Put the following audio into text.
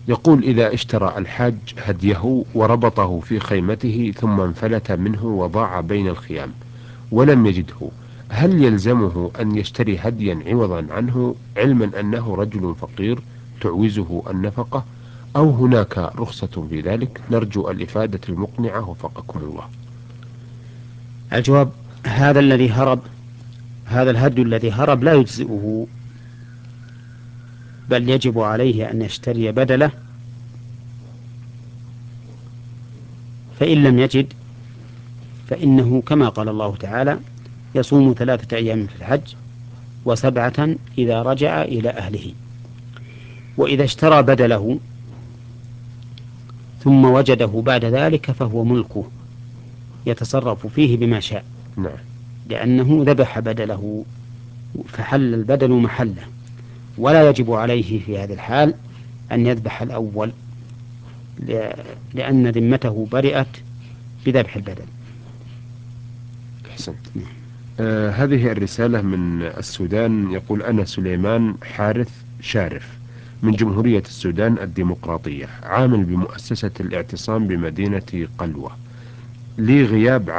يقول: إذا اشترى الحاج هديه وربطه في خيمته ثم انفلت منه وضاع بين الخيام ولم يجده، هل يلزمه أن يشتري هديا عوضا عنه، علما أنه رجل فقير تعوزه النفقة، أو هناك رخصة في ذلك؟ نرجو الإفادة المقنعة وفقكم الله. الجواب: هذا الذي هرب، هذا الهدي الذي هرب لا يجزئه، بل يجب عليه أن يشتري بدله، فإن لم يجد فإنه كما قال الله تعالى: يصوم 3 أيام في الحج و7 إذا رجع إلى أهله. وإذا اشترى بدله ثم وجده بعد ذلك فهو ملكه، يتصرف فيه بما شاء، نعم. لأنه ذبح بدله فحل البدل محله، ولا يجب عليه في هذه الحال أن يذبح الأول، لأن ذمته برئت بذبح البدل. أحسنت. هذه الرسالة من السودان، يقول: أنا سليمان حارث شارف من جمهورية السودان الديمقراطية، عامل بمؤسسة الاعتصام بمدينة قلوة، لي غياب